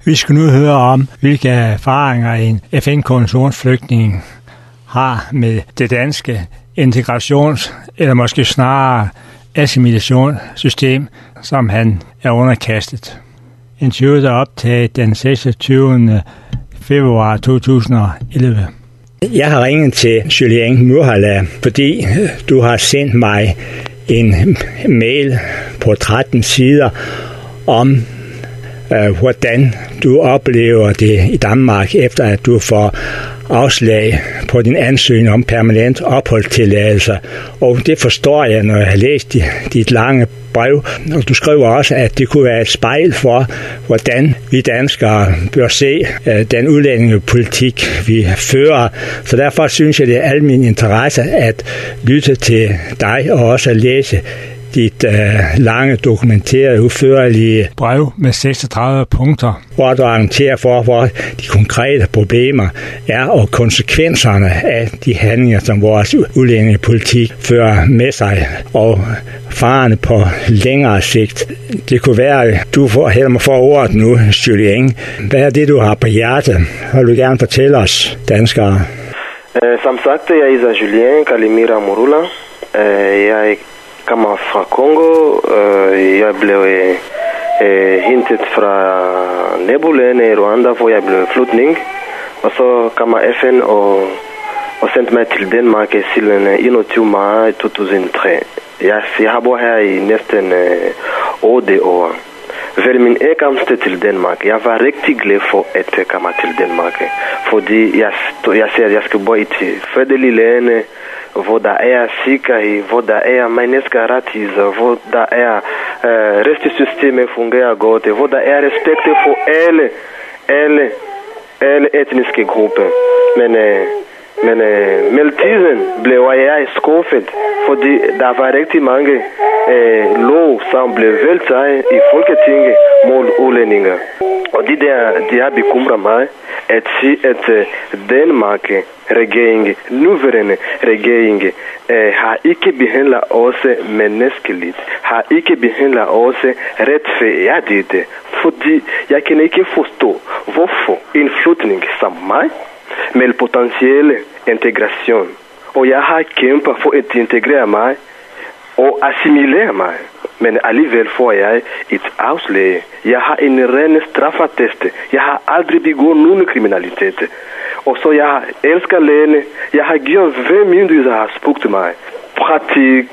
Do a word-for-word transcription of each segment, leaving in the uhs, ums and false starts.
Vi skal nu høre om, hvilke erfaringer en F N-konventionsflygtning har med det danske integrations- eller måske snarere assimilationssystem, som han er underkastet. Interviewet er optaget den seksogtyvende februar to tusind og elleve. Jeg har ringet til Julien Murhala, fordi du har sendt mig en mail på tretten sider om, øh, hvordan du oplever det i Danmark, efter at du får afslag på din ansøgning om permanent opholdstilladelse. Og det forstår jeg, når jeg har læst dit lange brev. Og du skriver også, at det kunne være et spejl for, hvordan vi danskere bør se den udlændingepolitik, vi fører. Så derfor synes jeg, det er al min interesse at lytte til dig og også at læse dit uh, lange, dokumenterede, udførlige brev med seksogtredive punkter, hvor du argumenterer for, hvor de konkrete problemer er og konsekvenserne af de handlinger, som vores udlændingepolitik fører med sig, og farerne på længere sigt. Det kunne være, at du får, hælder mig for ordet nu, Julien. Hvad er det, du har på hjertet? Vil du gerne fortælle os, danskere? Uh, som sagt, jeg er Julien Kalimira Murula. Uh, jeg kommer fra Kongo. Jeg blev hentet fra nabolandet i Rwanda, hvor jeg blev flygtning. Og så kommer F N og, og sendte mig til Danmark siden enogtyvende maj to tusind og tre. Jeg, jeg har boet her i næsten otte år. Ved min ankomst til Danmark, jeg var rigtig glad for at komme til Danmark. Fordi jeg, jeg ser, at jeg skal bo i et fredeligt land, hvor der er sikkerhed, hvor der er menneskerettigheder, hvor der er øh, retssystemet fungerer godt, hvor der er respekt for alle, alle, alle etniske grupper. Men, øh, men øh, med tiden blev jeg skuffet, fordi der var rigtig mange øh, lov, som blev vedtaget i Folketinget mod udlændinge. Og det der, det har bekymret mig, at sige, at uh, Danmark regering, nuværende regering, uh, har ikke behandlet os menneskeligt, har ikke behandlet os retfærdigt, fordi jeg kan ikke forstå, hvorfor en flygtning som mig, med potentielle integration, og jeg har kæmpet for at integrere mig og assimilere mig, men alligevel får jeg et afslag. Jeg har en ren straffetest. Jeg har aldrig begået nogen kriminalitet. Og så jeg elsker lærerne. Jeg har gjort hvad myndigheder har spurgt mig. Praktik,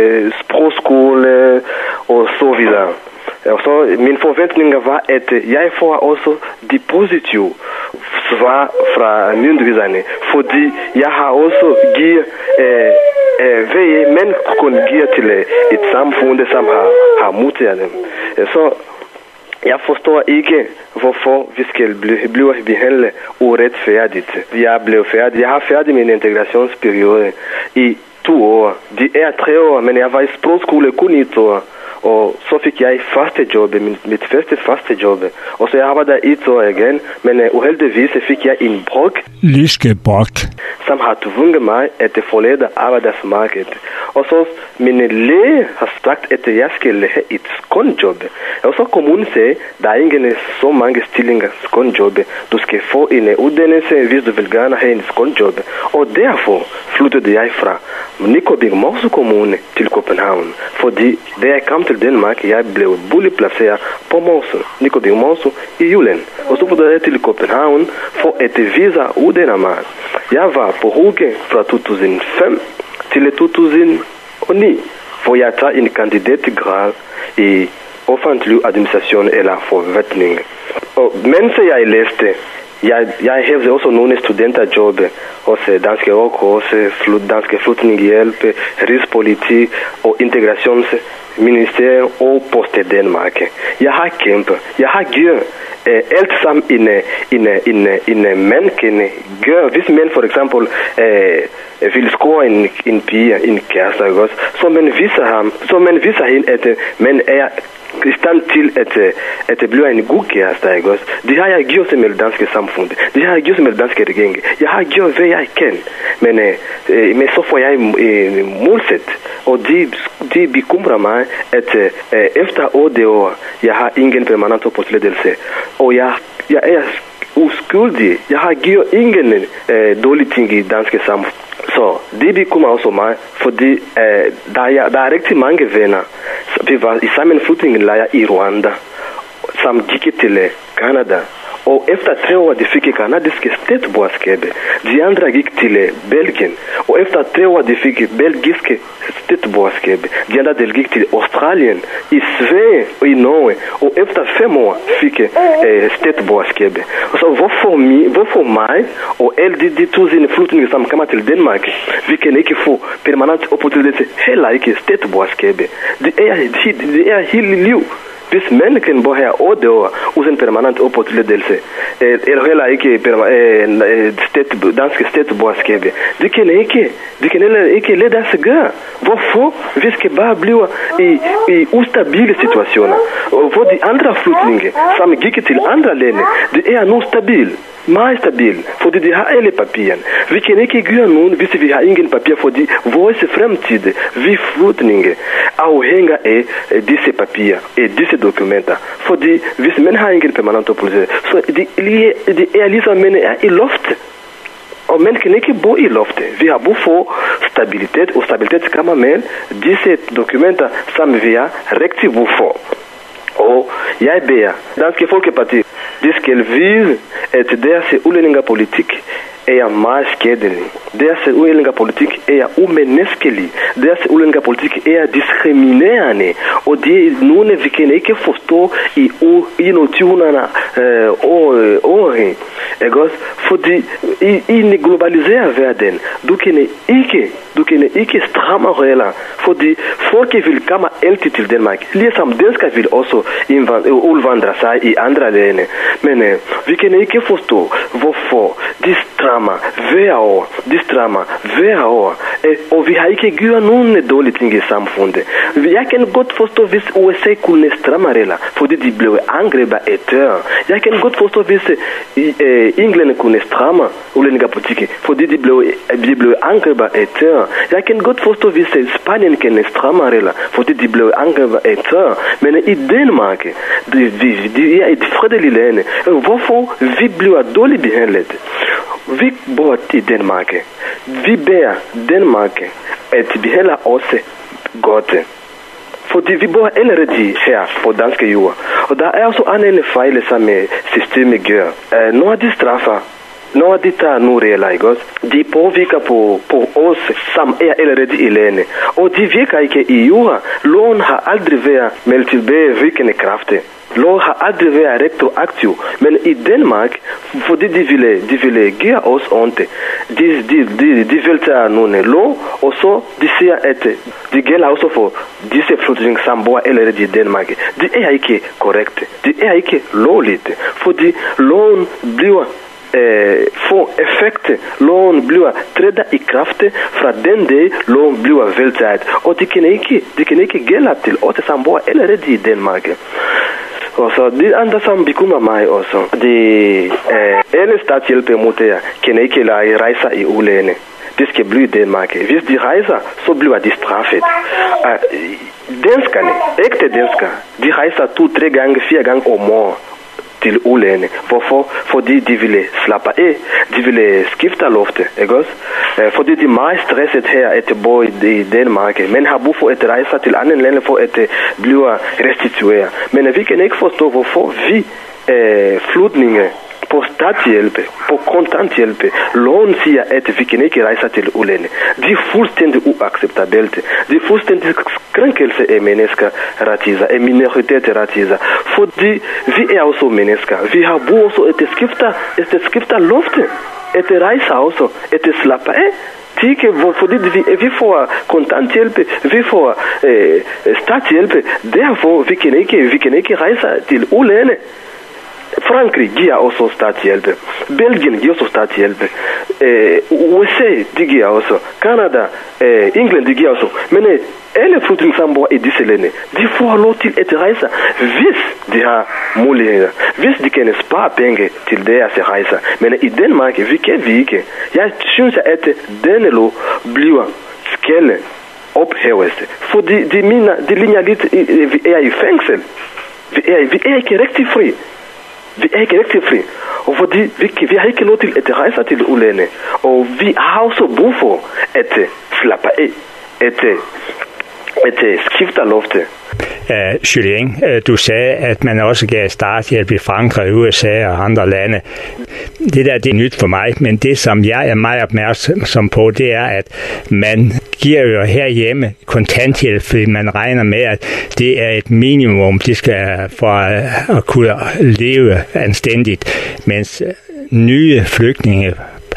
sprogskole og så videre. Og så min forventning var, at jeg får også de positive svar fra myndighederne, fordi jeg har også givet øh, øh, hvad man kun give til et samfund, som har, har modtaget dem. Så jeg forstår ikke, hvorfor vi skal blive, blive behandlet uretfærdigt. Jeg blev færdig. Jeg har færdig min integrationsperiode i to år. Det er tre år, men jeg var i sprogskole kun i to år. Og så fik jeg første job, mit, mit første første job. Og så jeg arbejdede et år igen, men uh, uheldigvis fik jeg en brok. Lyske brok. Som har tvunget mig at forlade arbejdsmarkedet. Og så min læge har sagt, at jeg skal have et skånjob. Og så kommunen sagde, der er ikke så mange stillinger skånjob. Du skal få en uddannelse, hvis du vil gerne have en skånjob. Og derfor flyttede jeg fra Nykøbing Mors Kommune til København. Fordi da jeg kom til Danmark, jeg blev boligplaceret på Mors, Nykøbing Mors i Jylland. Og så flyttede jeg til København for at vise uddanne mig. Jeg var på Hugge fra to tusind og fem til to tusind og ni, hvor jeg tager en kandidatgrad i offentlig administration eller forvaltning. Og mens jeg læste, jeg, jeg havde også nogle studenterjob, også danske også danske flygtningehjælp, rigspolitik og integrationsministerium og Post Danmark. Jeg har kæmpet, jeg har gjort uh, alt sammen en, en, en, en mand kan gøre. Hvis man for eksempel uh, vil score en, en pige, en kæreste, så man viser ham, så man viser hende, at man er i stand til at, at det bliver en god kæreste, ikke også? Det har jeg gjort med det danske samfund. Det har jeg gjort med det danske regering. Jeg har gjort, hvad jeg kan. Men, øh, men så får jeg øh, målsæt. Og det de bekymrer mig, at øh, efter otte år, jeg har ingen permanent opholdstilladelse. Og jeg, jeg er uskyldig. Jeg har gjort ingen øh, dårlige ting i danske samfund. Så det bekymrer også mig, fordi øh, der, er, der er rigtig mange venner. Vi var i sammenslutningenlejr i Rwanda, som gik til Canada. Og efter tre år, de fik kanadiske statsborgerskab. De andre gik til Belgien. Og efter tre år, de fik belgiske statsborgerskab. De andre de gik til Australien, i Sverige og i Norge. Og efter fem år fik øh, statsborgerskab. Så hvorfor, mi, hvorfor mig og alle de, de tusind flygtninge, som kommer til Danmark, vi kan ikke få permanent opholdstilladelse, heller ikke statsborgerskab. Det er, det er hele liv. Hvis man kan bo her otte år uden permanent opholdstilladelse, eller heller ikke stat, danske statsborgerskab, det kan ikke, det kan heller ikke lade sig gøre. Hvorfor? Vi skal bare blive i, i ustabile situationer. Og for de andre flygtninge, som gik til andre lande, det er nu stabil. Meget stabil, fordi de har alle papirerne. Vi kan ikke gøre nogen, hvis vi har ingen papir, fordi vores fremtid, vi flygtninge, afhænger af disse papirer, af disse dokumenter. Fordi hvis man har ingen permanent opholdstilladelse, så det de er ligesom, man er i loft. Og man kan ikke bo i loftet. Vi har brug for stabilitet, og stabilitet kommer med disse dokumenter, som vi har rigtig brug for. Og jeg beder Danske Folkeparti, de skal vide, at deres udlændingepolitik er meget skadelig. Deres udlændingepolitik er umenneskelig. Deres udlændingepolitik er diskriminerende. Og det er nogle, vi kan ikke forstå i enogtyvende år. Ikke også? Fordi i, i en globaliseret verden, du kan ikke, du kan ikke stramme regler, fordi folk vil komme altid til Danmark. Ligesom danskere vil også udvandre sig i andre lande. Men øh, vi kan ikke forstå, hvorfor de strammer hver år, de strammer hver år, øh, og vi har ikke gjort nogen dårlige ting i samfundet. Jeg kan godt forstå, hvis U S A kunne stramme regler, fordi de blev angrebet af terror. Jeg kan godt forstå, hvis øh, England kunne stramme udlændingepolitikken, fordi de blev, de blev angrebet af terror. Jeg kan godt forstå, hvis Spanien kan stramme regler, fordi de blev angrebet af terror. Men i Danmark, de, de, de er et fredeligt land. Hvorfor vi bliver dårligt behandlet? Vi bor i Danmark. Vi beder Danmark at behandle os godt. Fordi vi bor allerede her på danske jord. Og der er også andre fejl, som systemet gør. Når de straffer, når de tager nu regler, ikke også? De påvirker på, på os, som er allerede i landet. Og de virker ikke i jord. Loven har aldrig været med tilbagevirkende kraft. Lov har aldrig været retroaktiv, men i Danmark, fordi de ville, de ville give os ondt, de, de, de, de vil tage nogle lov, og så de siger, at det gælder også for disse flygtninge, som bor allerede i Danmark. Det er ikke korrekt. Det er ikke lovligt, fordi loven bliver Øh, få effekt. Loven bliver trædet i kraft fra den dag, loven bliver vedtaget. Og det kan ikke, det kan ikke gælde til os, som bor allerede i Danmark. Og så det andre, som bekymrer mig også, det er, alle statshjælpemodtagere kan ikke lade rejser i udlandet. Det skal blive i Danmark. Hvis de rejser, så bliver de straffet. Uh, danskerne, ægte danskere, de rejser to, tre gange, fire gange om året til udlandet. Hvorfor? Fordi de ville slappe af. De ville skifte loftet, ikke også? Uh, fordi de er meget stresset her at bo i Danmark. Men har brug for at rejse til andre lande for at uh, blive restitueret. Men vi kan ikke forstå, hvorfor vi uh, flygtninge på statshjælp, på kontanthjælp, loven siger, at vi kan ikke rejse til udlandet. Det er fuldstændig uacceptabelt. Det er fuldstændig krænkelse af menneskerettigheder, af minoritetsrettigheder. Fordi vi er også mennesker. Vi har brug også at skifte, at skifte loftet, at rejse også, at slappe af. Ikke, fordi vi, vi får kontanthjælp, vi får øh, statshjælp, derfor vi kan ikke, vi kan ikke rejse til udlandet. Frankrig giver også starthjælp. Belgien giver også starthjælp. Øh, U S A, de giver også. Canada, øh, England, de giver også. Men øh, alle flygtningesamboer i disse lande, de får lov til at rejse, hvis de har muligheder. Hvis de kan spare penge til deres rejser. Men i Danmark, vi kan vi ikke. Jeg synes, at denne lov bliver skal ophæves. Fordi de, mener, de ligner lidt, vi er i fængsel. Vi er, vi er ikke rigtig fri. Vi er ikke rigtig fri. Og fordi vi, vi har ikke lov til at rejse til udlandet. Og vi har også brug for at slappe af. At, at skifte luften. Uh, Julien, uh, du sagde, at man også gav starthjælp i Frankrig, U S A og andre lande. Det der, det er nyt for mig, men det, som jeg er meget opmærksom på, det er, at man giver jo herhjemme kontanthjælp, fordi man regner med, at det er et minimum, de skal for at kunne leve anstændigt, mens nye flygtninge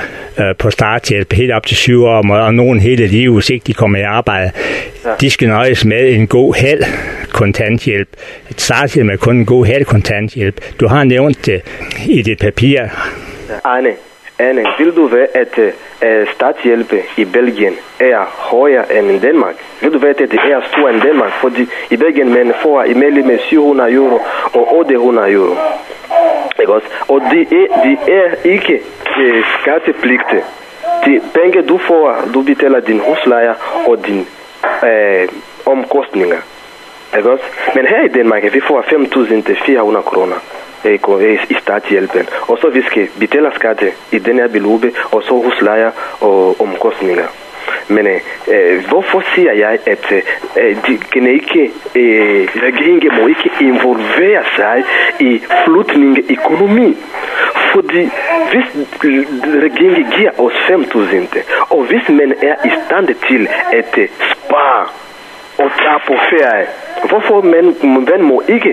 på starthjælp helt op til syv år, og nogen hele livet, hvis ikke de kommer i arbejde. Ja. De skal nøjes med en god halv kontanthjælp. Et starthjælp er kun en god halv kontanthjælp. Du har nævnt det i dit papir. Anne, Anne, vil du være, at uh, starthjælp i Belgien er højere end i Danmark? Vil du være, at det er større end Danmark? Fordi i Belgien man får imellem syv hundrede euro og otte hundrede euro. Ikke også? Og de er, de er ikke uh, skattepligtige. De penge du får, du betaler din husleje og din uh, omkostninger. Ikke også? Men her i Danmark, vi får fem tusind fire hundrede kroner i starthjælpen. Og så vi skal betale skatte i denne beløb, og så husleje og omkostninger. Men øh, hvorfor siger jeg, at øh, de kan ikke, øh, regeringen må ikke involvere sig i flygtningeøkonomi? Fordi hvis regeringen giver os fem tusind, og hvis man er i stand til at spare og tage på ferie, hvorfor man, man må ikke?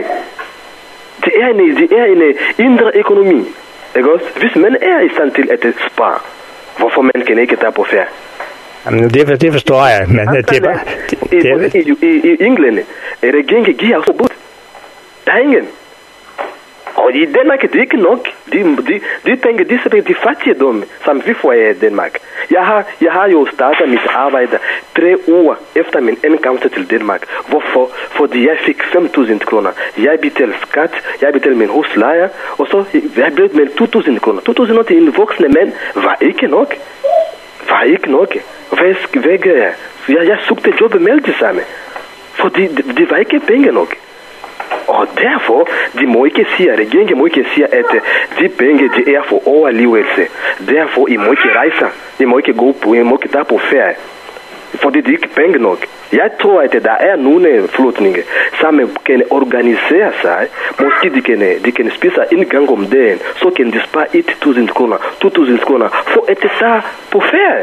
Det er en, det er en indre økonomi. Ikke også? Hvis man er i stand til at spare, hvorfor man kan ikke tage på ferie? Jamen, det, det forstår jeg. Men det, det, det, det, I, i, I England, regeringen giver også bud. Der er ingen. Og i Danmark det er ikke nok. De, de, de tænker, de er de fattigdom, som vi får i Danmark. Jeg har, jeg har jo startet mit arbejde tre uger efter min ankomst til Danmark. Hvorfor? Fordi jeg fik fem tusind kroner. Jeg betalte skat, jeg betalte min husleje, og så jeg blev med to tusind kroner. to tusind til en voksne mand var ikke nok. Var ikke nok. Hvad, hvad gør jeg? Jeg, jeg søgte job med det samme. Fordi det, det var ikke penge nok. Og derfor, de må ikke sige, regeringen må ikke sige, at de penge, de er for overlevelse. Derfor, I må ikke rejse. I må ikke gå på, I må ikke tage på ferie. Fordi det er ikke penge nok. Jeg tror, at der er nogle flygtninge, som kan organisere sig. Måske de kan, de kan spise en gang om dagen, så kan de spare et tusind kroner, to tusind kroner, for at tage på ferie.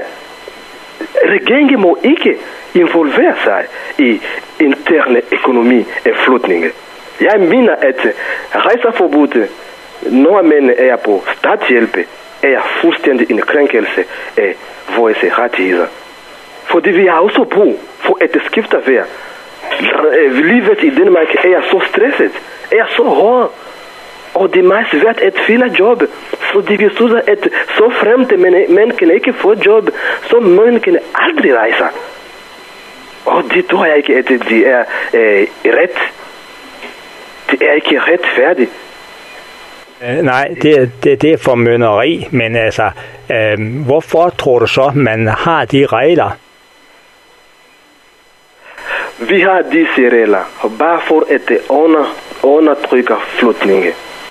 Regeringen må ikke involvere sig i interne økonomi af flygtninge. Jeg mener, at rejseforbuddet, når man er på starthjælp, er fuldstændig en krænkelse af vores rettigheder. Fordi vi har også brug for at skifte vejr. Livet i Danmark er så stresset, er så hårdt. Og det er meget svært at finde job. Fordi vi synes, at så fremme man, man kan ikke få job, så man kan aldrig rejse. Og det tror jeg ikke, at det er øh, ret. Det er ikke retfærdigt. Nej, det, det, det er formynderi, men altså, øh, hvorfor tror du så, man har de regler? Vi har disse regler bare for at under, undertrykke flygtninge.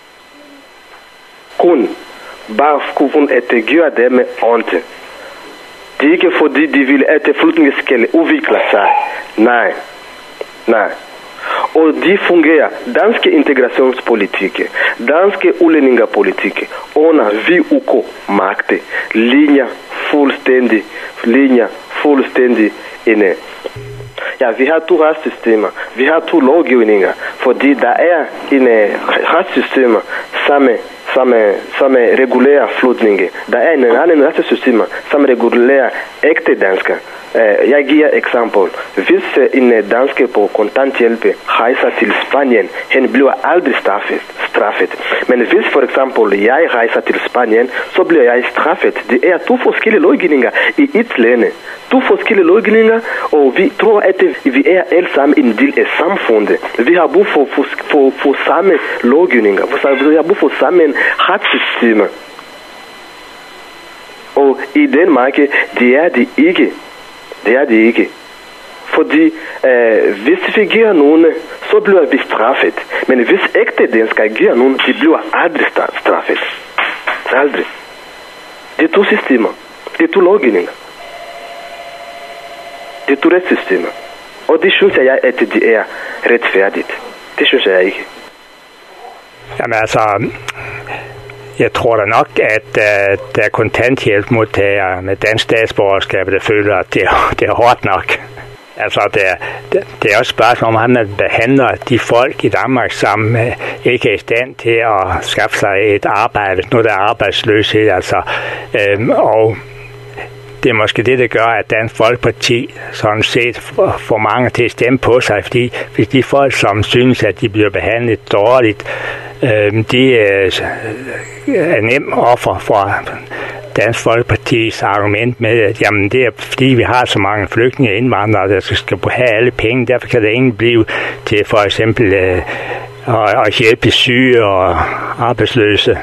Kun bare for at gøre dem ondt. Det er ikke fordi de vil at flygtninge skal udvikle sig. Nej, nej. Og de fungerer danske integrationspolitik, danske udlændingepolitik under V U K-magt, linjer fuldstændig, linjer fuldstændig inde. Ja, vi har to retssystemer, vi har to lovgivninger, fordi der er en retssystem, som, som, som regulerer flygtninge. Der er en anden retssystem, som regulerer ægte danskere. Uh, jeg giver eksempel. Hvis uh, en dansker på kontanthjælp rejser til Spanien, han bliver aldrig straffet. straffet. Men hvis for eksempel jeg rejser til Spanien, så bliver jeg straffet. Det er to forskellige lovgivninger i et land. To forskellige lovgivninger, og vi tror, at vi er alle sammen en del af samfundet. Vi har brug for, for, for, for samme lovgivninger. Vi har brug for samme retssystem. Og i Danmark, det er det ikke. Det er det ikke. Fordi øh, hvis vi giver nogen, så bliver vi straffet. Men hvis ægte dansker giver nogen, de bliver aldrig straffet. Aldrig. Det er to systemer. Det er to lovgivninger. Det er to retssystemer. Og det synes jeg, at det er retfærdigt. Det synes jeg ikke. Jamen altså, jeg tror da nok, at uh, der er kontanthjælpmodtagere med dansk statsborgerskab, der føler, at det er, det er hårdt nok. Altså, det er, det, det er også spørgsmål om, at man behandler de folk i Danmark, som uh, ikke er i stand til at skaffe sig et arbejde, hvis nu der er arbejdsløshed. Altså, øhm, og det er måske det, der gør, at Dansk Folkeparti sådan set får mange til at stemme på sig, fordi hvis de folk, som synes, at de bliver behandlet dårligt, øh, de øh, er nem offer for Dansk Folkepartis argument med, at jamen, det er fordi, vi har så mange flygtninge og indvandrere, der skal have alle penge, derfor kan der ingen blive til for eksempel øh, at hjælpe syge og arbejdsløse.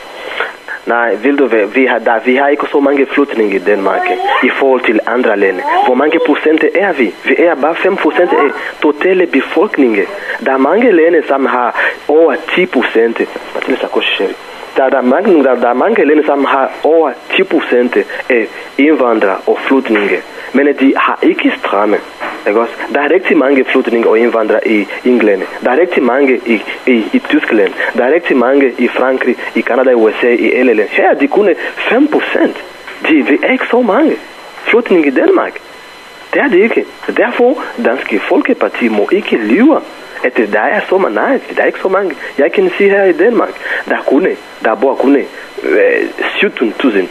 Nej, vil du være, vi har, der, vi har ikke så mange flygtninge i Danmark i forhold til andre lande. Hvor mange procent er vi? Vi er bare fem procent af totale befolkningen. Der er mange lande, som har over ti procent. Der, der, er mange, der, der er mange lande, som har over ti procent af indvandrere og flygtninge. Men de har ikke stramme. Der er rigtig mange flygtninge og indvandrere i England. Der er rigtig mange i, i, i Tyskland. Der er rigtig mange i Frankrig, i Canada, i U S A, i alle lande. Her er de kun fem procent. De, de er ikke så mange flygtninge i Danmark. Det er det ikke. Derfor, Dansk Folkeparti må ikke lyve, at der er så mange. Nej, der er ikke så mange. Jeg kan sige her i Danmark, der kunne, der bor kun øh, sytten tusind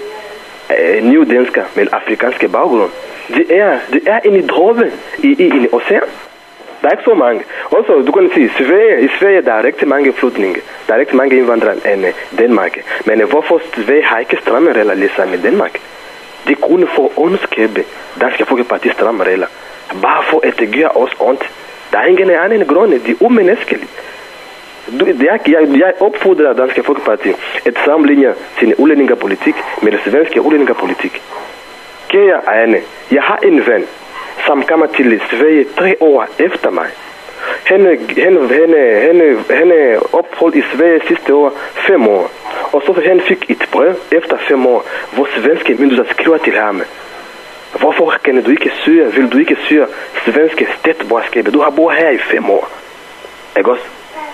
øh, nye danskere med afrikanske baggrund. Det er, det er en drømme i, i en ocean. Der er ikke så mange. Også, du kan sige, Sverige, i Sverige der er rigtig mange flygtninge. Der er rigtig mange indvandrere end Danmark. Men hvorfor Sverige har ikke stramme regler ligesom i Danmark? Det kunne få ondskab, Dansk Folkeparti stramme regler. Bare for at det gør os ondt. Der er ingen anden grund, det er umenneskeligt. Jeg, jeg, jeg opfordrer Dansk Folkeparti at sammenligne sin udlændingepolitik med den svenske udlændingepolitik. Kære Ane, jeg har en ven, som kommer til Sverige tre år efter mig. Hende, hende, hende, hende, hende opholdt i Sverige sidste år fem år. Og så han fik et brev efter fem år, hvor svenske myndigheder skriver til ham. Hvorfor kan du ikke søge, vil du ikke søge svenske statsborgerskab? Du har boet her i fem år. Ikke også?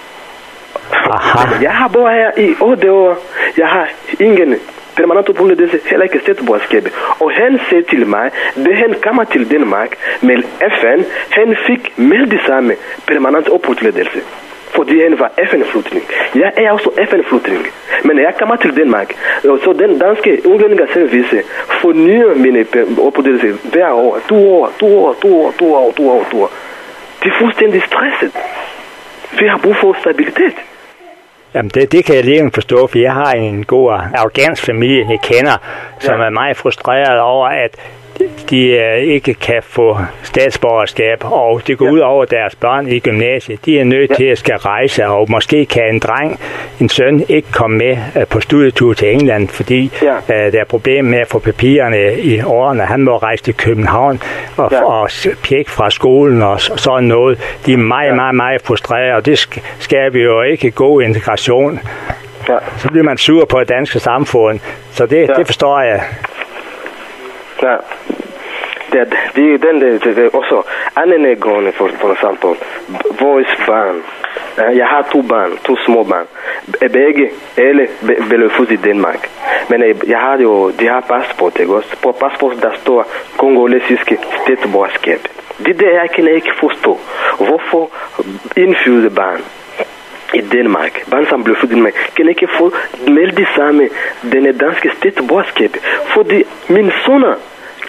Jeg har boet her i otte år. Jeg har ingen permanent opholdstilladelse, heller ikke statsborgerskab. Og han sagde til mig, da han kommer til Danmark med F N, han fik med det samme permanent opholdstilladelse. Fordi han var F N-flygtning. Jeg er også F N-flygtning. Men jeg kommer til Danmark. Så den danske udlændingeservice fornyer mine opholdstilladelse hver år. To år, to år, to år, to år, to år, to år. De er fuldstændig stresset. Vi har brug for stabilitet. Jamen det, det kan jeg lige forstå, for jeg har en god afghansk familie, jeg kender, som ja. er meget frustreret over, at de uh, ikke kan få statsborgerskab, og det går ja. ud over deres børn i gymnasiet. De er nødt ja. til at skal rejse, og måske kan en dreng, en søn, ikke komme med uh, på studietur til England, fordi ja. uh, der er problemer med at få papirerne i årene. Han må rejse til København og, ja. og pjekke fra skolen og sådan noget. De er meget, ja. meget, meget frustrerede, og det skaber jo ikke god integration. Ja. Så bliver man sur på det danske samfund, så det, ja. det forstår jeg. Ja, det, det, den, det, det, også anden grund, for, for eksempel, vores barn. Jeg har to barn, to små barn. Begge, alle blev født i Danmark. Men jeg har jo, de har passport, ikke også? På passport, der står kongolesiske statsborgerskab. Det der, jeg kan ikke forstå. Hvorfor indfødte barn i Danmark, barn som blev født i Danmark, kan ikke få med det samme den danske statsborgerskab. Fordi min sønner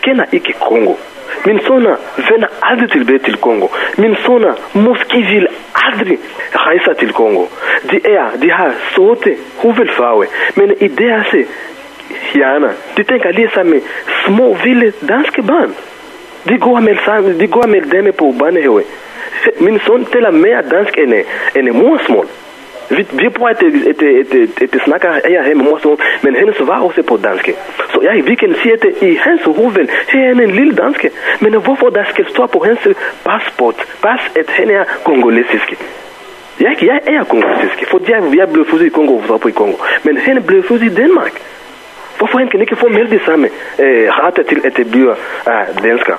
kender ikke Kongo. Mine sønner vender aldrig tilbage til Kongo. Mine sønner måske vil aldrig rejse til Kongo. De er, de har sorte hovedfarve, men i deres hjerner, de tænker lige sammen små, vilde danske børn. De går med, sammen, de går med dem på børnehave. Min søn taler mere dansk end, end morsmål. Vi, vi prøver at, at, at, at, at snakke her med morsmål, men hendes var også på dansk. Så ja, vi kan sige, at i hans hoved, her er en lille dansk. Men hvorfor der skal stå på hans passport, pas, at han er kongolesisk? Jeg, jeg er kongolesisk, fordi jeg, jeg blev født i Kongo, og på i Kongo. Men han blev født i Danmark. Hvorfor han kan ikke få med det samme øh, ret til at blive øh, dansker?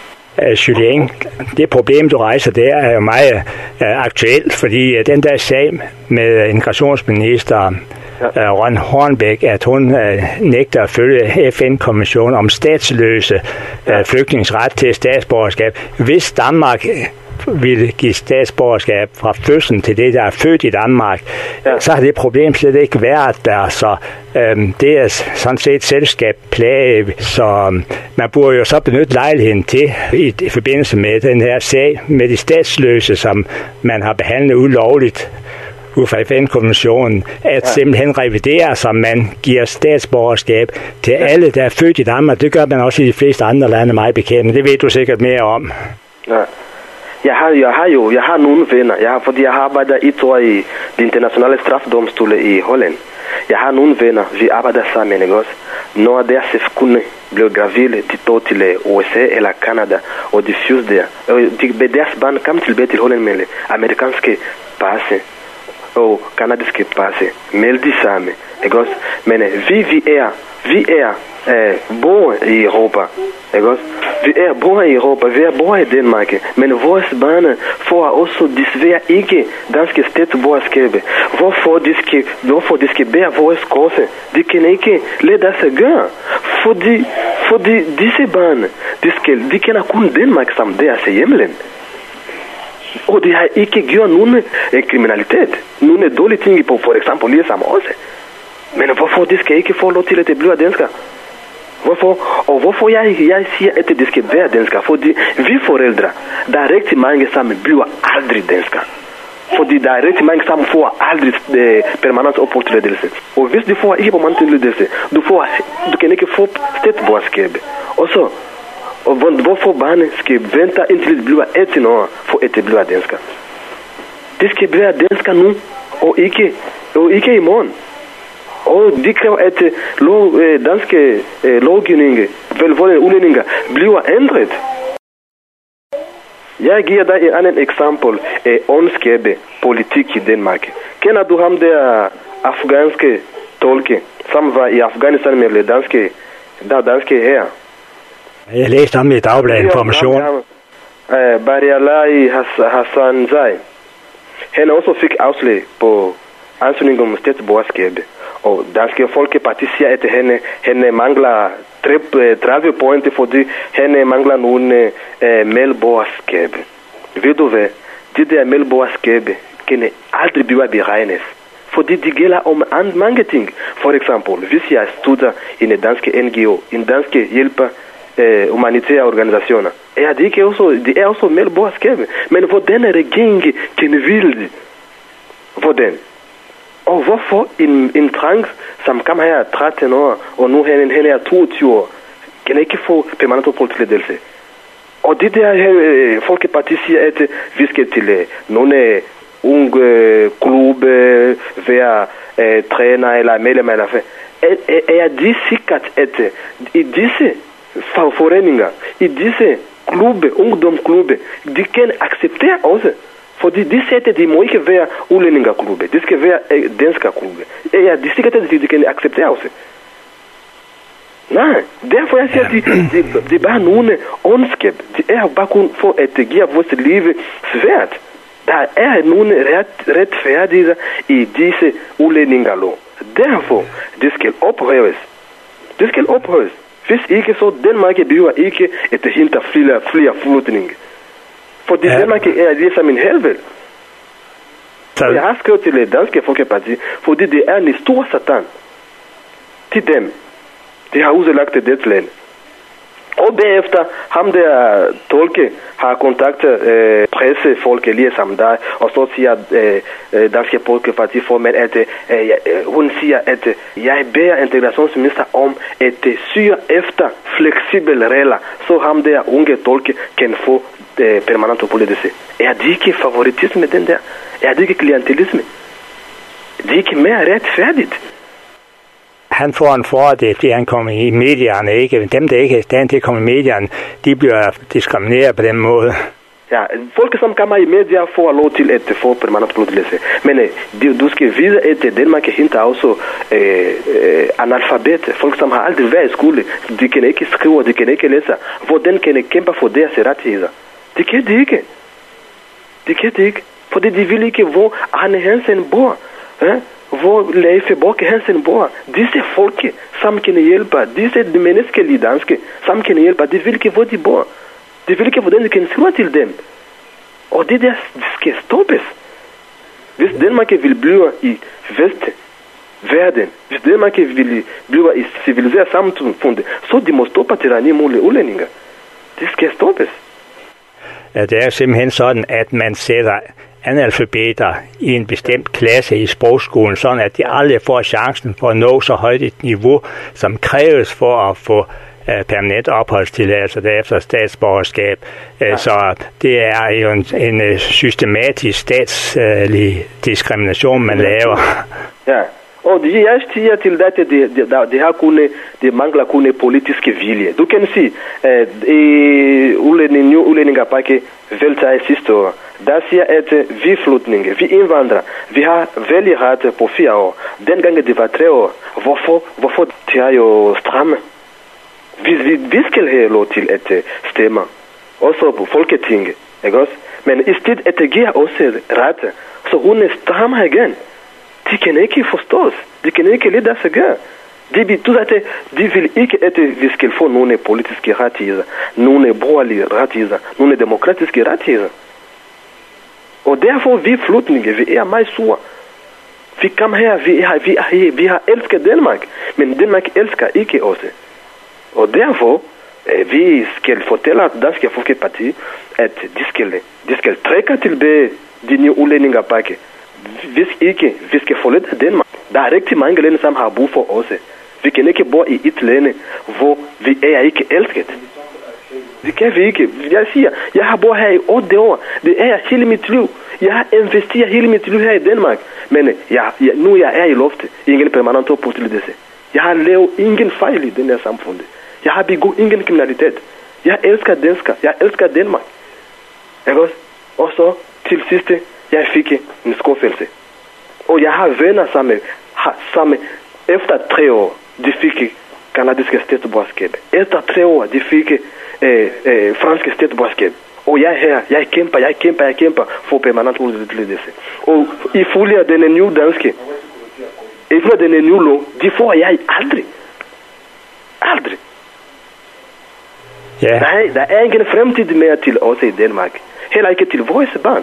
Julien, det problem, du rejser der, er jo meget uh, aktuelt, fordi uh, den der sag med integrationsminister uh, Ron Hornbæk, at hun uh, nægter at følge F N-konventionen om statsløse uh, flygtninges ret til statsborgerskab. Hvis Danmark ville give statsborgerskab fra fødslen til det, der er født i Danmark, ja. Så har det problem slet ikke været der. Så øhm, det er sådan set selskab plage, så øhm, man burde jo så benytte lejligheden til i, i forbindelse med den her sag med de statsløse, som man har behandlet ulovligt ud fra F N-konventionen, at ja. Simpelthen revidere, så man giver statsborgerskab til ja. Alle, der er født i Danmark. Det gør man også i de fleste andre lande, meget bekendt. Det ved du sikkert mere om. Ja. Jeg har, jeg har jo, jeg har nogle venner, jeg har, fordi jeg har arbejdet et år i den internationale strafdomstol i Holland. Jeg har nogle venner, vi arbejder sammen, ikke også? Når deres kunde blev gravide, de tog til U S A eller Canada, og de fødte der. Og de, deres barn kom tilbage til Holland med amerikanske passe og kanadiske passe, med de samme, ikke også? Men vi, vi er, vi er øh, boet i Europa, ikke også? Vi er boet i Europa, vi er boet i Danmark, men vores børn får også desværre ikke danske statsborgerskab. Hvorfor de skal, hvorfor de skal bære vores korse? De kan ikke lade sig gøre, fordi, fordi disse børn, de, skal, de kender kun Danmark som deres hjemland. Og de har ikke gjort nogen eh, kriminalitet, nogle dårlige ting på, for eksempel lige som også. Men hvorfor de skal ikke få lov til at blive dansker? Hvorfor? Og hvorfor jeg, jeg siger, at de skal være dansker? Fordi vi forældre, der er rigtig mange, som bliver aldrig dansker. Fordi der er rigtig mange, som får aldrig eh, permanent opholdstilladelse. Og hvis de får ikke permanent opholdstilladelse, du, får, du kan ikke få statsborgerskab. Og så, og hvorfor barnet skal vente indtil de bliver atten år for at blive dansker? De skal blive dansker nu, og ikke, og ikke i morgen. Og de kræver, at lov, danske lovgivning, velvoldende udlændinge, bliver ændret. Jeg giver dig et andet eksempel af ondskab politik i Danmark. Kender du ham der afghanske tolke, som var i Afghanistan med det danske, der danske her? Jeg læste ham i Dagbladet Information. Barialai Hassanzai. Han også fik afslag på ansøgning om statsborgerskab. Og Danske Folkeparti siger, at han, han mangler tredive point, fordi han mangler nogle uh, medborgerskab. Ved du hvad? Det der medborgerskab kan aldrig blive beregnet. Fordi det gælder om mange ting. For eksempel, hvis jeg studerer i en dansk N G O, en dansk hjælper uh, humanitære organisationer, er det ikke også, det er også medborgerskab. Men hvordan er regeringen kan ville det? Hvordan? Og hvorfor en, en dreng, som kom her tretten år, og nu han, han er toogtyve år, kan ikke få permanent opholdstilladelse? Og det der uh, Folkeparti siger, at vi skal til uh, nogle unge klubbe, være uh, træner eller medlem eller hvad. Er, er det sikkert, at uh, i disse foreninger, i disse klubbe, ungdomsklubbe, de kan acceptere også? Fordi de siger, at de må ikke være udlændingerklubbe. De skal være uh, danskerklubbe. Ja, de siger, at de kan acceptere også. Nej, derfor jeg siger, at de, de, de er bare nogle ondskab. De er bare kun for at give vores liv svært. Der er nogle ret, retfærdigheder i disse udlændingerlov. Derfor, det skal ophøjes. Det skal ophøjes. Hvis ikke, så Danmark bliver ikke et hindre flere, flere flygtninge. Fordi ja. Danmark er det som en helvede. Jeg har skrevet til det Danske Folkeparti, fordi det er en stor satan til dem. De har udlagt det land. Og bagefter, ham der tolke har kontaktet øh, pressefolk ligesom dig, og så siger øh, Danske Folkeparti formand, at øh, hun siger, at øh, jeg beder integrationsminister om at øh, syge efter fleksible regler, så ham der unge tolke kan få øh, permanent opholdstilladelse. Er det ikke favoritisme, den der? Er det ikke klientelisme? Det er ikke mere retfærdigt. Han får en fordel, fordi han kommer i medierne, ikke? Dem, der ikke er i stand til at komme i medierne, de bliver diskrimineret på den måde. Ja, folk som kommer i medier får lov til at få permanent opholdstilladelse. Men øh, du skal vide, at Danmark henter også øh, øh, analfabet. Folk som har aldrig været i skole, de kan ikke skrive, de kan ikke læse. Hvordan kan de kæmpe for deres rettigheder? Det kan de ikke. Det kan de ikke. Fordi de vil ikke, hvor Arne Hansen bor. Eh? Hvor Leif Bokke Hansen bor. Disse folk, som kan hjælpe, disse menneskelige danske, som kan hjælpe, de vil ikke, hvor de bor. De vil ikke, hvordan de kan skrive til dem. Og det der skal stoppes. Hvis Danmark vil blive i vestverden, hvis Danmark vil blive i civiliseret samfund, så de må stoppe tyranni mod udlændinge. Det skal stoppes. Ja, det er simpelthen sådan, at man sætter analfabeter i en bestemt klasse i sprogskolen, sådan at de aldrig får chancen for at nå så højt et niveau, som kræves for at få uh, permanent opholdstilladelse, derefter statsborgerskab. Uh, så det er jo en, en systematisk statslig diskrimination, man laver. Ja. Og jeg siger til det, at det, det, det, har kunne, det mangler kun politiske vilje. Du kan sige, at i udlændingepakke vedtaget sidste år, der siger, at vi flygtninge, vi indvandrere, vi har vælgerret på fire år. Dengang det var tre år. Hvorfor? Hvorfor? Det er jo stramme. Vi, vi, vi skal have lov til at stemme. Også på Folketinget. Ikke også? Men i stedet at det giver os ret, så hun er stramme igen. De kan ikke forstås. De kan ikke lide sig gøre. Det betyder, at de vil ikke, at vi skal få nogle politiske rettigheder, nogle borgerlige rettigheder, nogle demokratiske rettigheder. Og derfor vi flygtninge, vi er meget sure. Vi kommer her, vi, er, vi, er, vi har elsket Danmark, men Danmark elsker ikke os. Og derfor, vi skal fortælle Danske Folkeparti, at de skal, de skal trække tilbage de nye udlændingepakke. Hvis ikke, vi skal forlade Danmark. Der er rigtig mange lande, som har brug for os. Vi kan ikke bo i et lande, hvor vi er ikke elsket. Det kan vi ikke. Jeg siger, jeg har boet her i otte år. Det er hele mit liv. Jeg har investeret hele mit liv her i Danmark. Men jeg, jeg, nu jeg er i loftet. Ingen permanent opholdstilladelse. Jeg har lavet ingen fejl i den her samfund. Jeg har begået ingen kriminalitet. Jeg elsker dansker. Jeg elsker Danmark. Ikke også? Og så til sidste, jeg fik en skuffelse. Og jeg har venner sammen, sammen efter tre år, de fik kanadiske statsborgerskab. Efter tre år, de fik øh, øh, franske statsborgerskab. Og jeg her, jeg kæmper, jeg kæmper, jeg kæmper for permanent udlændelse. Og ifølge den nye danske, ifølge den nye lov, de får jeg aldrig. Aldrig. Yeah. Der, er, der er ingen fremtid mere til os i Danmark. Heller ikke til vores barn.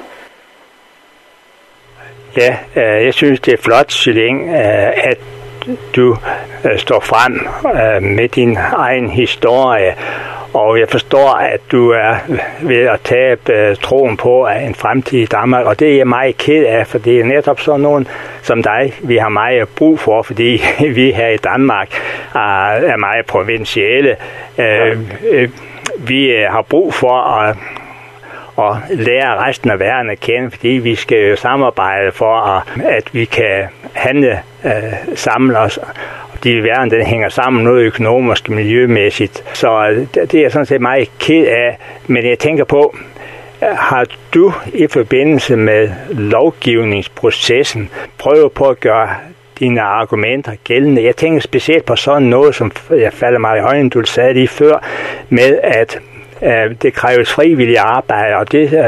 Ja, øh, jeg synes, det er flot, Sylling, øh, at du øh, står frem øh, med din egen historie, og jeg forstår, at du er ved at tabe øh, troen på en fremtid i Danmark, og det er jeg meget ked af, for det er netop sådan nogen som dig, vi har meget brug for, fordi vi her i Danmark er, er meget provincielle. Øh, øh, vi har brug for at og lære resten af verden at kende, fordi vi skal jo samarbejde for, at vi kan handle øh, sammen os. De verden, den hænger sammen noget økonomisk, miljømæssigt. Så det er jeg sådan set meget ked af. Men jeg tænker på, har du i forbindelse med lovgivningsprocessen prøvet på at gøre dine argumenter gældende? Jeg tænker specielt på sådan noget, som jeg falder mig i øjnene, du sagde lige før, med at Uh, det kræves frivillig arbejde, og det uh,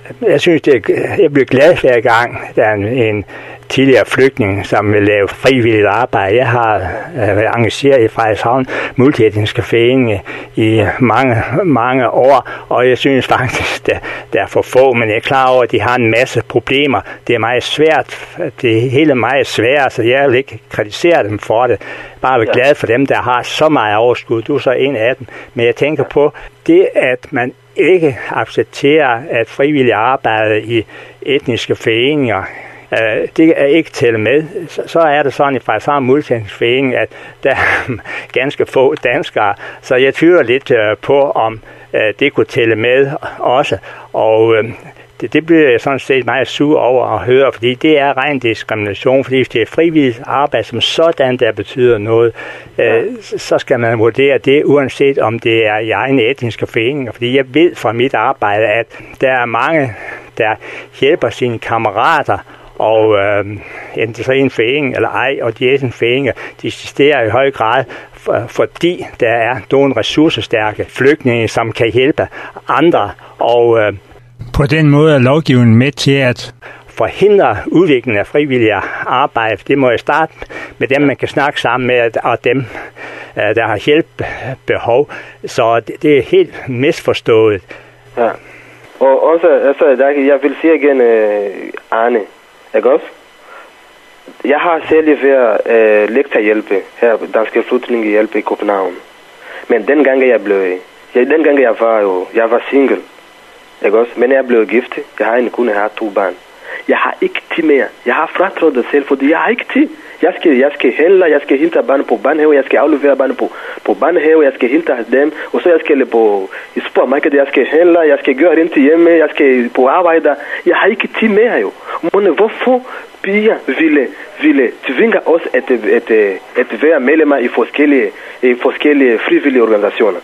Jeg synes, det er, jeg bliver glad hver gang, der er en, en tidligere flygtning, som vil lave frivilligt arbejde. Jeg har været engageret i Frederikshavn Multietniske Forening i mange, mange år, og jeg synes faktisk, der, der er for få, men jeg er klar over, at de har en masse problemer. Det er meget svært. Det er hele meget svært, så jeg vil ikke kritisere dem for det. Bare være glad for dem, der har så meget overskud. Du er så en af dem. Men jeg tænker på, det at man ikke accepterer at frivilligt arbejde i etniske foreninger, øh, det er ikke tælle med. Så, så er det sådan i Frederikshavn Multietniske Forening, at der er ganske få danskere, så jeg tvivler lidt øh, på, om øh, det kunne tælle med også. Og øh, det, det bliver jeg sådan set meget sur over at høre, fordi det er ren diskrimination, fordi hvis det er frivilligt arbejde som sådan, der betyder noget, øh, så skal man vurdere det, uanset om det er i egne etniske foreninger. Fordi jeg ved fra mit arbejde, at der er mange, der hjælper sine kammerater, og øh, enten så en forening eller ej, og de etniske foreninger, de eksisterer i høj grad, for, fordi der er nogle ressourcestærke flygtninge, som kan hjælpe andre, og øh, på den måde er lovgivningen med til at forhindre udviklingen af frivillige arbejde. Det må jeg starte med dem, man kan snakke sammen med, og dem, der har hjælpebehov. Så det, det er helt misforstået. Ja. Og også, altså, jeg vil sige igen, Arne, ikke også? Jeg har selv været uh, lektorhjælpe her, Danske Flygtningehjælpe i København. Men dengang jeg blev, jeg, dengang jeg var jo, jeg var single. Ikke også? Men jeg blev gift. Jeg har en kone, jeg har to børn. Jeg har ikke tid mere. Jeg har fratrådt det selv, fordi jeg har ikke tid. Jeg skal, jeg skal handle, jeg skal hente børn på børnehave, jeg skal aflevere børn på, på børnehave, jeg skal hente dem, og så jeg skal på i supermarkedet, jeg skal handle, jeg skal gøre rent hjemme, jeg skal på arbejde. Jeg har ikke tid mere jo. Men hvorfor piger ville, ville tvinge os at, at, at, at være medlemmer i forskellige, i forskellige frivillige organisationer?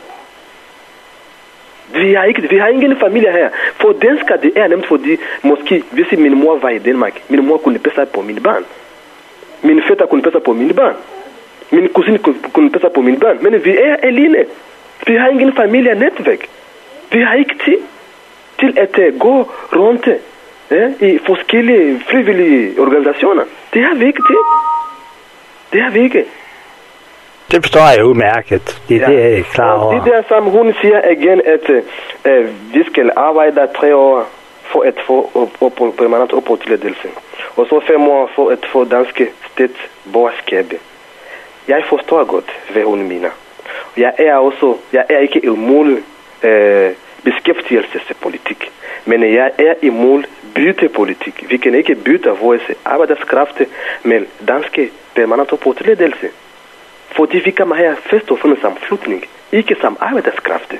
Vi har, ikke, vi har ingen familie her. For dansker, det er nemt, fordi måske, hvis min mor var i Danmark, min mor kunne passe på mine børn. Min fætter kunne passe på mine børn. Min kusine kunne passe på mine børn. Men vi er alene. Vi har ingen familienetværk. Vi har ikke tid til at gå rundt eh, i forskellige frivillige organisationer. Det har vi ikke tid. Det har vi ikke. Det forstår jeg udmærket. Det, ja. Det er jeg klar over. Og det der, som hun siger igen, at uh, vi skal arbejde tre år for at få permanent opholdstilladelse. Og så fem år for at få danske statsborgerskab. Jeg forstår godt, hvad hun mener. Jeg er også, jeg er ikke imod uh, beskæftigelsespolitik, men jeg er imod byttepolitik. Vi kan ikke bytte vores arbejdskraft med danske permanent opholdstilladelse. Fordi vi kommer her først og fremmest som flygtning, ikke som arbejdskraft.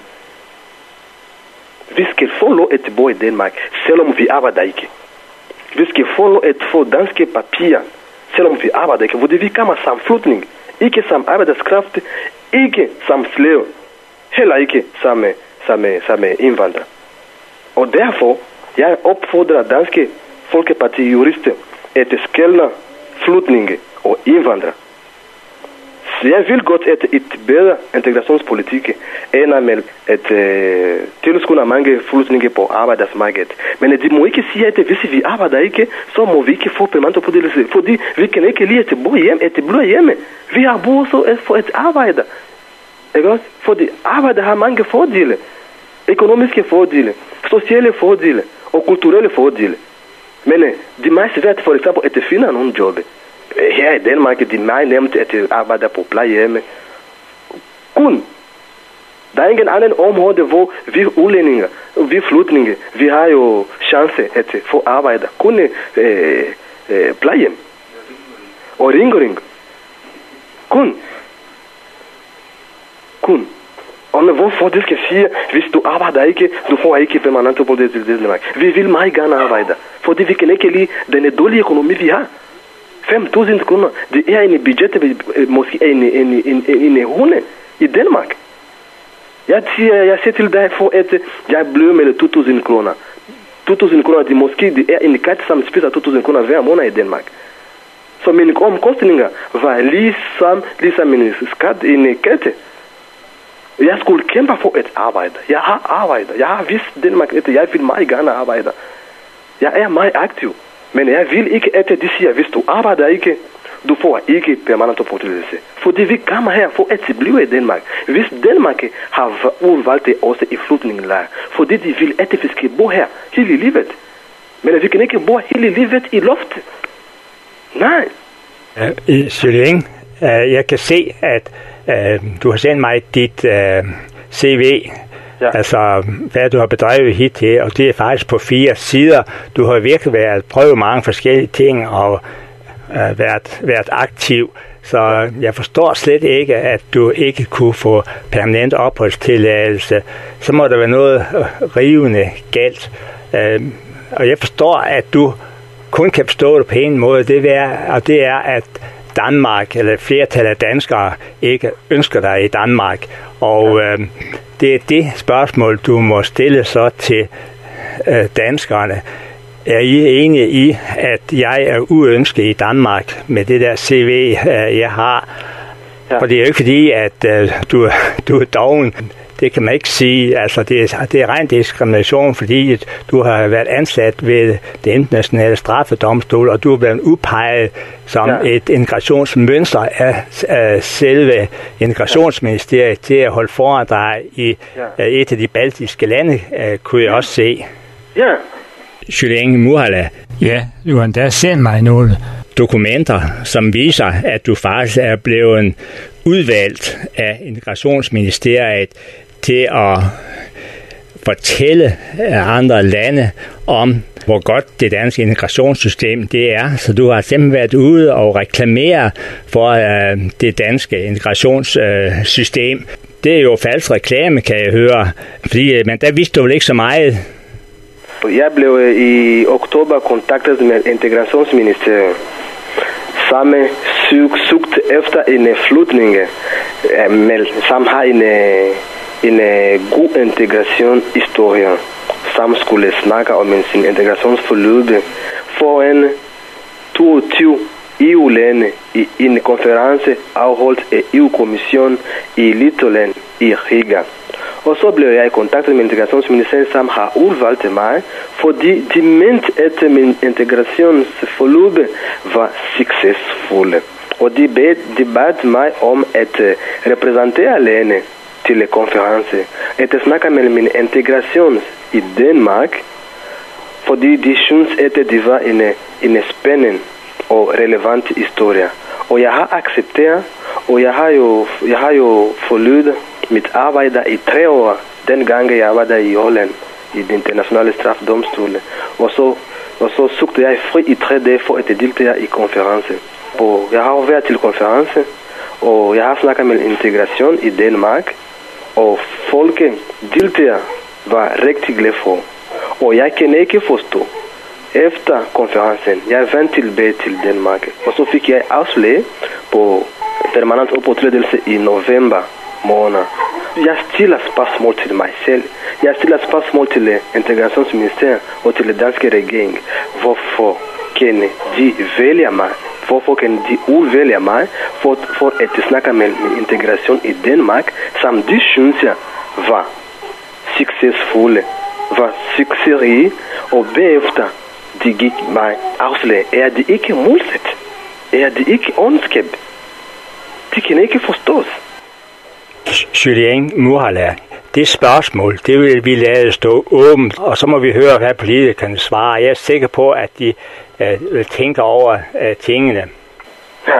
Vi skal få lov at bo i Danmark, selvom vi arbejder ikke. Vi skal få lov at få danske papirer, selvom vi arbejder ikke. Fordi vi kommer som flygtning, ikke som arbejdskraft, ikke som slave, heller ikke som, som, som indvandrer. Og derfor, jeg opfordrer danske folkeparti-jurister at skelne flygtninge og indvandrere. Jeg vil godt et, et bedre integrationspolitik end med at uh, tilskynde mange flygtninge på arbejdsmarkedet. Men de må ikke sige, at hvis vi arbejder ikke, så må vi ikke få permanent opholdstilladelse. Fordi vi kan ikke lide at bo hjemme, at blive hjemme. Vi har brug for at arbejde. Ikke også? Fordi arbejde har mange fordele. Økonomiske fordele, sociale fordele og kulturelle fordele. Men det er meget svært for eksempel at finde nogle job. Her i Danmark er det meget nemt at arbejde på plejehjem. Kun. Der er ingen anden område, hvor vi udlændinge, vi flygtninge, vi har jo chance at få arbejde. Kun øh, øh, plejehjem. Og ring-ring. Kun. Kun. Og hvorfor det skal sige, hvis du arbejder ikke, du får ikke permanent opholdstilladelse i Danmark. Vi vil meget gerne arbejde, fordi vi kan ikke lide den dårlige økonomi, vi har. fem tusind kroner, det er en budget, måske en, en, en, en, en hunde i Danmark. Jeg siger, jeg siger til dig for, at jeg bliver med to tusind kroner. to tusind kroner, det måske det er en kat, som spiser to tusind kroner hver måned i Danmark. Så mine omkostninger var ligesom, ligesom en skat i en kat. Jeg skulle kæmpe for et arbejde. Jeg har arbejde. Jeg har vist Danmark, at jeg vil meget gerne arbejde. Jeg er meget aktiv. Men jeg vil ikke, at de siger, hvis du arbejder ikke, du får ikke permanent opholdstilladelse. Fordi vi kommer her for at blive i Danmark. Hvis Danmark har udvalgt det også i flygtningelejr, fordi de vil, at vi skal bo her hele livet. Men vi kan ikke bo hele livet i luft. Nej. I Julien, jeg kan se, at du har sendt mig dit C V, ja. Altså hvad du har bedrevet hittil, og det er faktisk på fire sider. Du har virkelig været prøvet mange forskellige ting og uh, været, været aktiv, så jeg forstår slet ikke, at du ikke kunne få permanent opholdstilladelse. Så må der være noget rivende galt. Uh, og jeg forstår, at du kun kan forstå det på en måde, det er, og det er, at Danmark, eller flertal af danskere, ikke ønsker dig i Danmark. Og øh, det er det spørgsmål, du må stille så til øh, danskerne. Er I enige i, at jeg er uønsket i Danmark med det der C V, øh, jeg har? Ja. For det er jo ikke fordi, at øh, du, du er doven. Det kan man ikke sige. Altså, det er, det er ren diskrimination, fordi du har været ansat ved det internationale straffedomstol, og du er blevet udpeget som ja. et integrationsmønster af, af selve integrationsministeriet til at holde foran dig i ja. et af de baltiske lande, uh, kunne jeg ja. også se. Ja. Julien Muhala. Ja, du har endda sendt mig nogle dokumenter, som viser, at du faktisk er blevet udvalgt af integrationsministeriet til at fortælle andre lande om, hvor godt det danske integrationssystem det er. Så du har simpelthen været ude og reklamere for uh, det danske integrationssystem. Uh, det er jo falsk reklame, kan jeg høre. Fordi, uh, men der vidste du vel ikke så meget. Jeg blev i oktober kontaktet med integrationsministeriet. Samme sugt efter en flygtning, som har en, en god integrationshistorie, som skulle snakke om sin integrationsforløb foran toogtyve E U-lande i en konference afholdt af E U-kommissionen i Litauen i Riga. Og så blev jeg i kontakt med integrationsministeriet, som har udvalgt mig, fordi de mente, at min integrationsforløb var succesfuld. Og de bad, de bad mig om at repræsentere landet til konference. At snakke med min integration i Danmark, fordi de synes, at det var en, en spændende og relevant historie. Og jeg har accepteret, og jeg har jo, jeg har jo forløbet mit arbejde i tre år, dengang jeg arbejdede i Holland, i den internationale strafdomstol. Og så, og så søgte jeg fri i tre dage for at deltage i konference. Og jeg har været til konference, og jeg har snakket med integration i Danmark, og folket deltager var rigtig glad for. Og jeg kan ikke forstå. Efter konferencen, jeg vendte tilbage til Danmark, og så fik jeg afslag på permanent opholdstilladelse i november måned. Jeg stiller spørgsmål til mig selv. Jeg stiller spørgsmål til integrationsministeriet og til den danske regering. Hvorfor kan de vælge mig? Hvorfor kan de uvælge mig for, for at snakke med integration i Danmark, som de synes var succesfulde, var succesrige, og bagefter de gik mig afslag. Er det ikke målsæt? Er det ikke ondskab? De kan ikke forstås. Julien Muhala, det spørgsmål, det vil vi lade stå åbent, og så må vi høre, hvad politikerne svarer. Jeg er sikker på, at de uh, tænker over uh, tingene. Ja.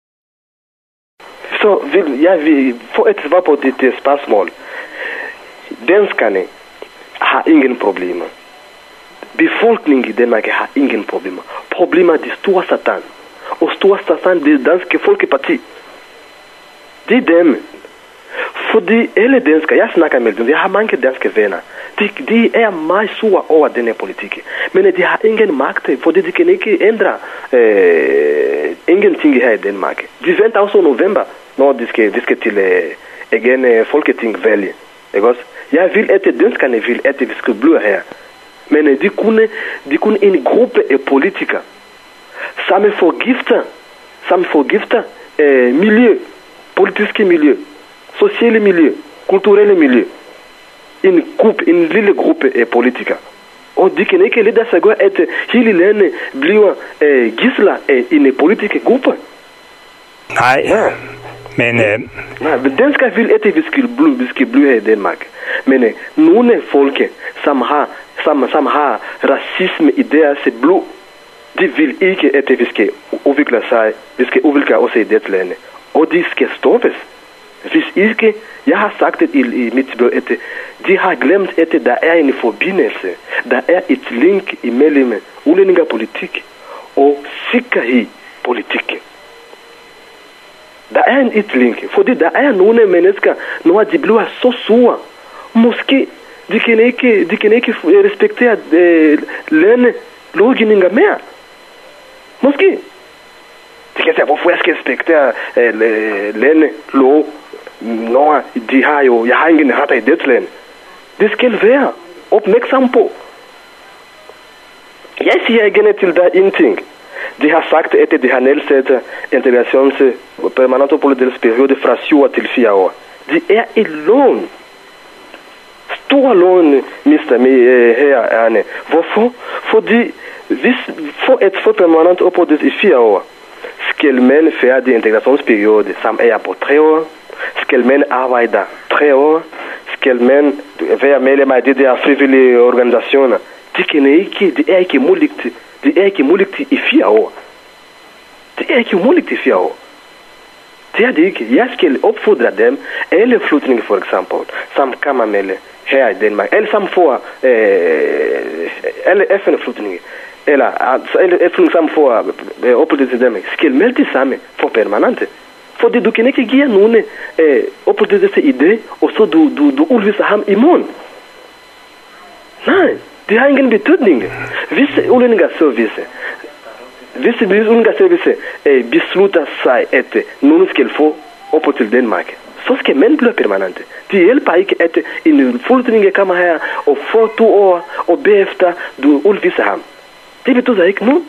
Så vil jeg vil få et svar på dit spørgsmål. Danskerne har ingen problemer. Befolkningen i Danmark har ingen problemer. Problemer er de store satan. Og store satan er det danske folkeparti. Det er dem. Fordi alle danskere, jeg snakker med dem, jeg har mange danske venner. De, de er meget sure over denne politik. Men de har ingen magt, fordi de kan ikke ændre øh, ingenting her i Danmark. De venter også november, når de skal, de skal til øh, igen øh, folketingsvalg. Ikke også? Jeg vil, at danskerne vil, at vi skal blive her. Men de kunne, de kunne en gruppe af politikere, som forgifter, som forgifter øh, miljø, politiske miljø, sociale miljø, kulturelle miljø. En gruppe, en lille gruppe af politikere. Og de kan ikke lade sig gøre, at hele landet bliver øh, gidsler af en politisk gruppe. Nej, ja. men... Øh... Nej, danskere vil, at vi skal blive, vi skal blive her i Danmark. Men øh, nogle folk, som har, som, som har racisme i deres blod, de vil ikke, at vi skal udvikle sig, vi skal udvikle os i det land. Og de skal stoppes. Hvis ikke, jeg har sagt det i, i mit blog, at de har glemt, at der er en forbindelse. Der er et link imellem udlændingepolitik og sikkerhedspolitik. Der er en et link, fordi der er nogle mennesker, når de bliver så sure, måske de kan ikke, de kan ikke respektere øh, lande lovgivninger mere. Måske. De kan sige, hvorfor jeg skal respektere øh, lande lov, når de har jo, jeg har ingen ret i det land. Det skal være opmærksom på. Jeg siger igen til dig en ting. De har sagt, at de har nedsat integrations permanent opholdsperiode fra syv til fire år. Det er et lån. Stor lån, mister med her, Arne. Hvorfor? Fordi hvis for at få permanent ophold i fire år, skal man færdig integrationsperiode, som er på tre år, skal man arbejde tre år, skal man være medlem af de der frivillige organisationer. Det kan ikke, det er ikke muligt. Det er ikke muligt i fire år. Det er ikke muligt i fire år. Det er det ikke. Jeg skal opfordre dem, alle flygtninge for eksempel, som kommer med her i Danmark, alle som får, øh, alle F N-flygtninge, eller alle F N som får øh, ophold til Danmark, skal melde det samme for permanente. Fordi du kan ikke give nogen øh, opholdelse i det, og så du, du, du udviser ham i morgen. Nej. Det har ingen betydning. Hvis udlændingeservice, hvis udlændingeservice eh, beslutter sig, at nogen skal få ophold til Danmark, så skal man blive permanent. Det hjælper ikke, at en flygtning kommer her og får to år, og bagefter du udviser ham. Det betyder ikke noget.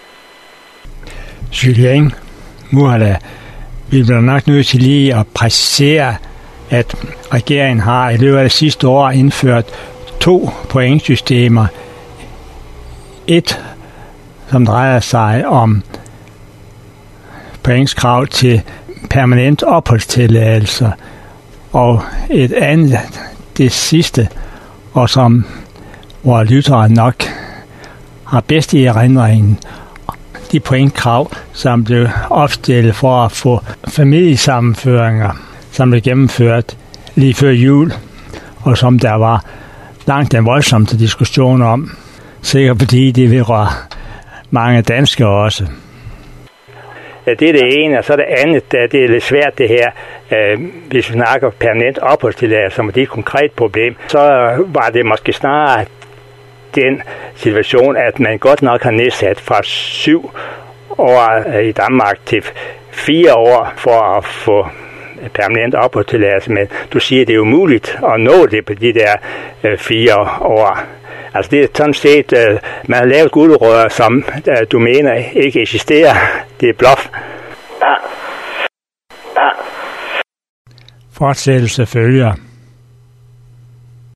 Julien Murla, vi bliver nok nødt til lige at præcisere, at regeringen har i løbet af det sidste år indført to pointsystemer. Et, som drejer sig om pointskrav til permanent opholdstilladelser, og et andet, det sidste, og som vores lyttere nok har bedst i erindringen, de pointkrav, som blev opstillet for at få familiesammenføringer, som blev gennemført lige før jul, og som der var langt den voldsomste diskussion om. Sikkert fordi det vedrører mange danskere også. Ja, det er det ene, og så det andet, det er lidt svært det her. Hvis vi snakker permanent opholdstilladelse, som er et konkret problem, så var det måske snarere den situation, at man godt nok har nedsat fra syv år i Danmark til fire år for at få permanent opholdstilladelse, men du siger, det er umuligt at nå det på de der øh, fire år. Altså det er sådan set, øh, man har lavet gulerødder, som øh, du mener ikke eksisterer. Det er bluff. Fortsættelse følger.